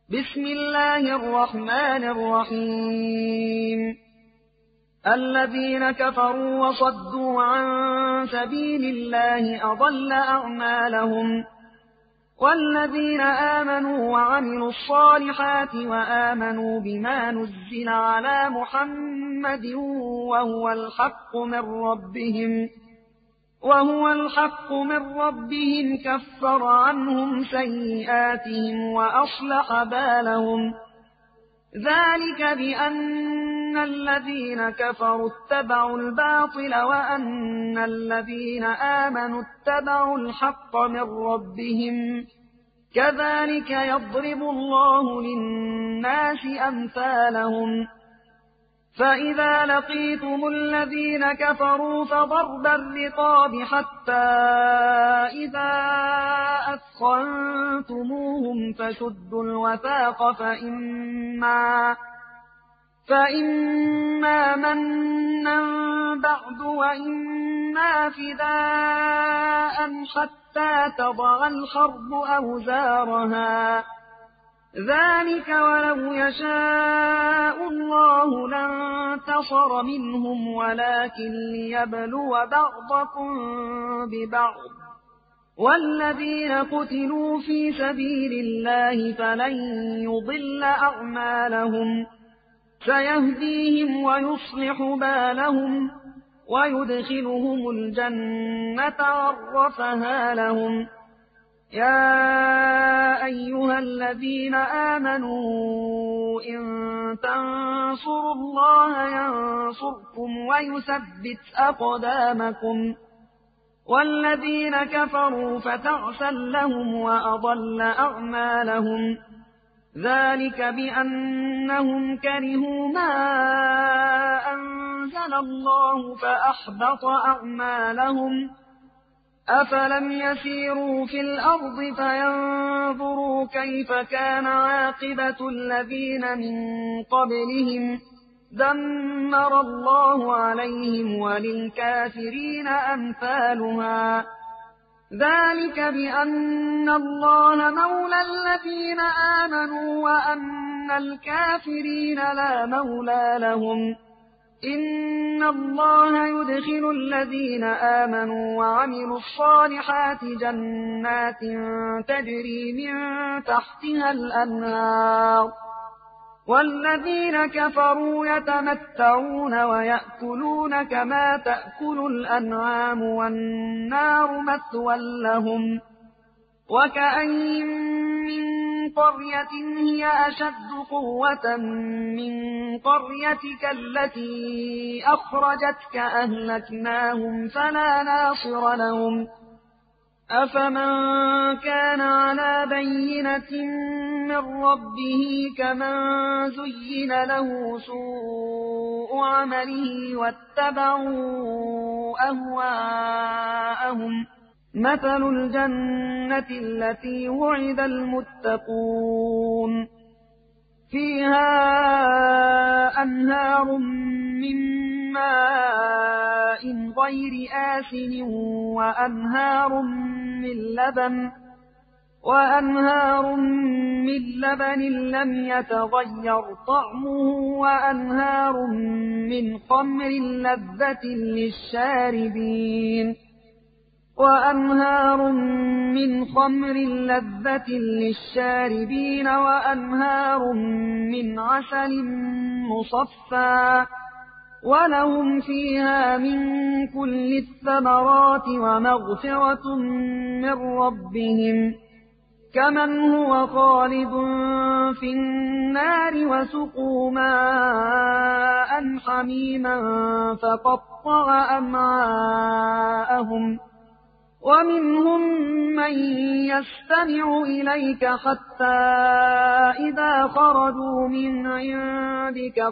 بسم الله الرحمن الرحيم. الذين كفروا وصدوا عن سبيل الله أضل أعمالهم، والذين آمنوا وعملوا الصالحات وآمنوا بما نزل على محمد وهو الحق من ربهم كفر عنهم سيئاتهم وأصلح بالهم. ذلك بأن الذين كفروا اتبعوا الباطل وأن الذين آمنوا اتبعوا الحق من ربهم. كذلك يضرب الله للناس أمثالهم. فإذا لقيتم الذين كفروا فضرب الرقاب حتى إذا أثخنتموهم فشدوا الوثاق فإما منا بعد وإما فداء حتى تضع الحرب أوزارها. ذلك ولو يشاء الله لانتصر منهم ولكن ليبلو بعضكم ببعض. والذين قتلوا في سبيل الله فلن يضل أعمالهم، سيهديهم ويصلح بالهم ويدخلهم الجنة عرفها لهم. يا أيها الذين آمنوا إن تنصروا الله ينصركم ويثبت أقدامكم. والذين كفروا فتعسا لهم وأضل أعمالهم. ذلك بأنهم كرهوا ما أنزل الله فأحبط أعمالهم. أفلم يسيروا في الأرض فينظروا كيف كان عاقبة الذين من قبلهم دمر الله عليهم وللكافرين أمثالها. ذلك بأن الله مولى الذين آمنوا وأن الكافرين لا مولى لهم. إن الله يدخل الذين آمنوا وعملوا الصالحات جنات تجري من تحتها الأنهار، والذين كفروا يتمتعون ويأكلون كما تأكل الأنعام والنار مثوى لهم. وكأين من قرية هي أشد قوة من قريتك التي أخرجتك أهلكناهم فلا ناصر لهم. أفمن كان على بينة من ربه كمن زين له سوء عمله واتبعوا أهواءهم. مثل الجنة التي وعد المتقون فيها أنهار من ماء غير آسن وأنهار من لبن لم يتغير طعمه وأنهار من خمر لذة للشاربين وأنهار من عسل مصفى ولهم فيها من كل الثمرات ومغفرة من ربهم كمن هو خالد في النار وسقوا ماء حميما فقطع أمعاءهم. ومنهم من يستمع إليك حتى إذا خرجوا من عندك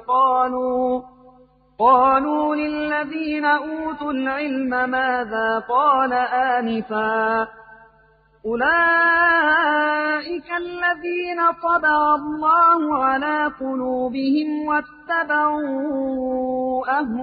قالوا للذين أوتوا العلم ماذا قال آنفا. أولئك الذين طبع الله على قلوبهم واتبعوا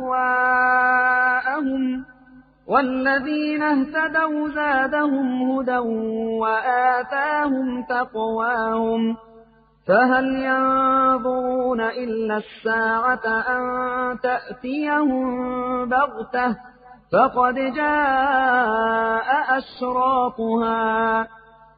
أهواءهم. والذين اهتدوا زادهم هدى وآتاهم تقواهم. فهل ينظرون إلا الساعة أن تأتيهم بغتة فقد جاء أشراطها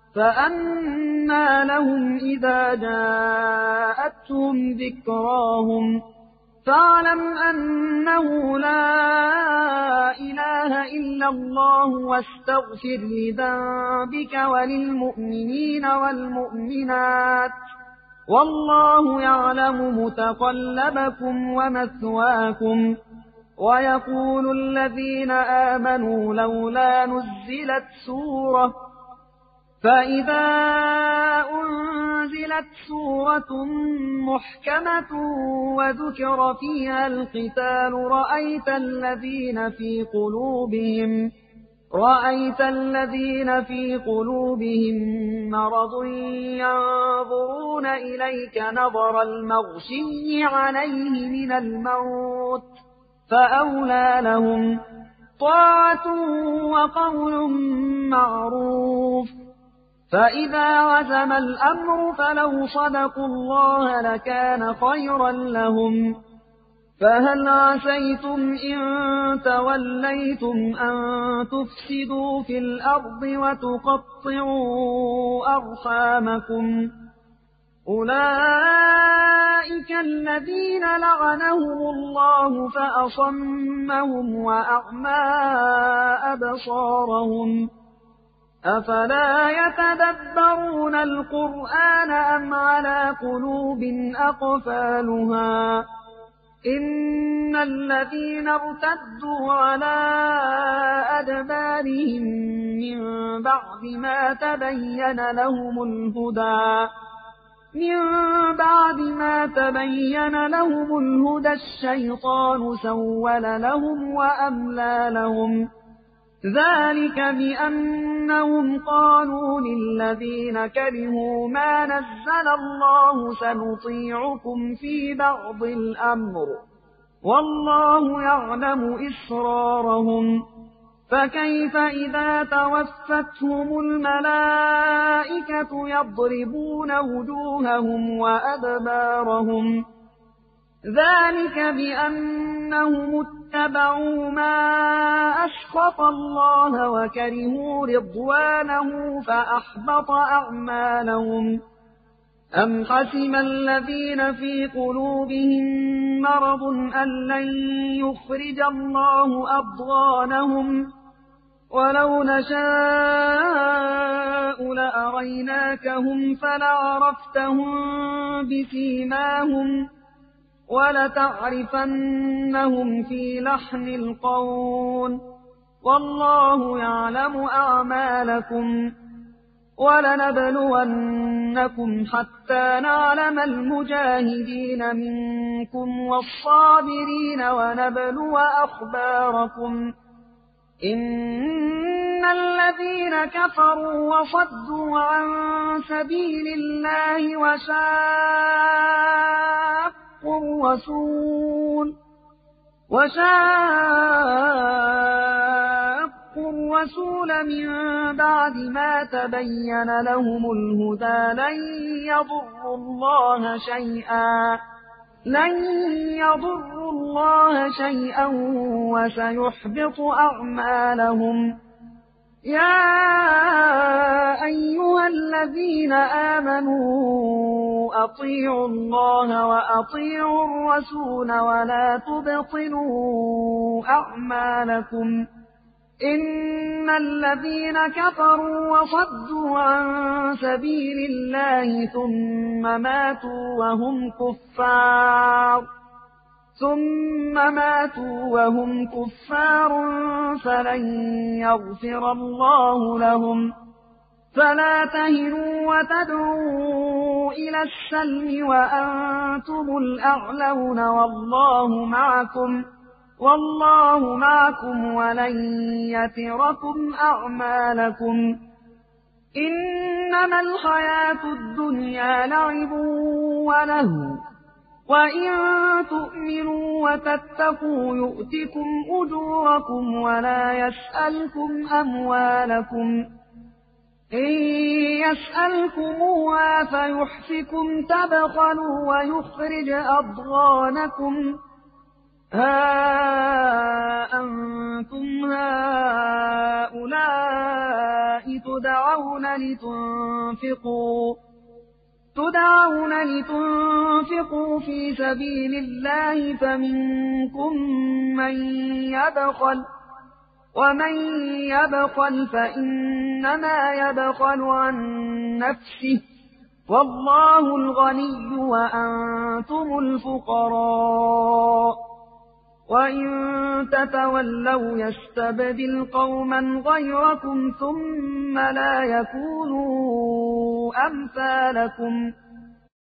فأنى لهم إذا جاءتهم ذكراهم فاعلم أنه لا إله إلا الله واستغفر لذنبك وللمؤمنين والمؤمنات والله يعلم متقلبكم ومثواكم. ويقول الذين آمنوا لولا نزلت سورة فإذا أنزلت سورة محكمة وذكر فيها القتال رأيت الذين في قلوبهم مرض ينظرون إليك نظر المغشي عليه من الموت فأولى لهم طاعة وقول معروف. فإذا عزم الأمر فلو صدقوا الله لكان خيرا لهم. فهل عسيتم إن توليتم أن تفسدوا في الأرض وتقطعوا أرحامكم أولئك الذين لعنهم الله فأصمهم وأعمى أبصارهم أفلا يتدبرون القرآن أم على قلوب أقفالها إن الذين ارتدوا على أدبارهم من بعد ما تبين لهم الهدى الشيطان سول لهم وأملى لهم ذلك بأنهم قالوا للذين كرهوا ما نزل الله سنطيعكم في بعض الأمر والله يعلم إسرارهم فكيف إذا توفتهم الملائكة يضربون وجوههم وأدبارهم ذلك بأنهم اتبعوا ما أسخط الله وكرهوا رضوانه فأحبط أعمالهم. أم حسب الذين في قلوبهم مرض أن لن يخرج الله أضغانهم ولو نشاء لأريناكهم فلعرفتهم بسيماهم ولتعرفنهم في لحن القول والله يعلم أعمالكم ولنبلونكم حتى نعلم المجاهدين منكم والصابرين ونبلو أخباركم إن الذين كفروا وصدوا عن سبيل الله وشاقوا الرسول من بعد ما تبين لهم الهدى لن يضروا الله شيئا وسيحبط أعمالهم. يا أيها الذين آمنوا أطيعوا الله وأطيعوا الرسول ولا تبطلوا أعمالكم إن الذين كفروا وصدوا عن سبيل الله ثم ماتوا وهم كفار فلن يغفر الله لهم. فلا تهنوا وتدعوا إلى السلم وأنتم الأعلون والله معكم ولن يتركم أعمالكم. إنما الحياة الدنيا لعب ولهو وإن تؤمنوا وتتقوا يؤتكم أجوركم ولا يسألكم أموالكم إن يسألكموها فيحفكم تبخلوا ويخرج أضغانكم ها أنتم هؤلاء تدعون لتنفقوا في سبيل الله فمنكم من يبخل ومن يبخل فإنما يبخل عن نفسه والله الغني وأنتم الفقراء وإن تتولوا يستبدل قوما غيركم ثم لا يكونوا أمثالكم